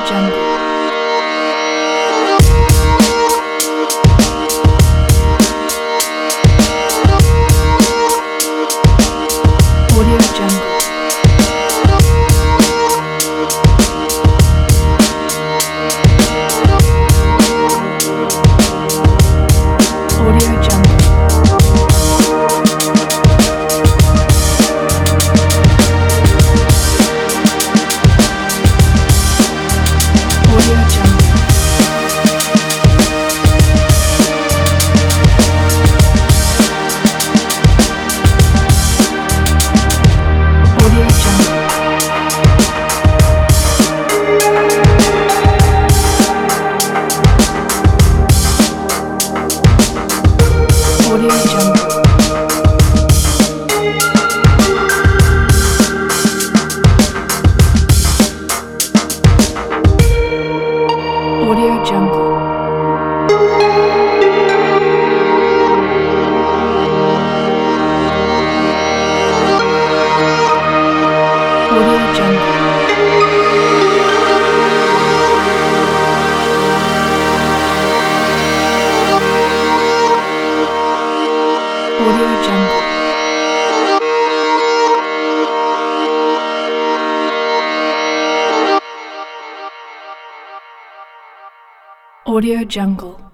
Jungle. Audio Jungle. Audio Jungle. Audio Jungle. Audio Jungle. Audio Jungle. Audio Jungle. Audio Jungle. Audio Jungle. Audio Jungle.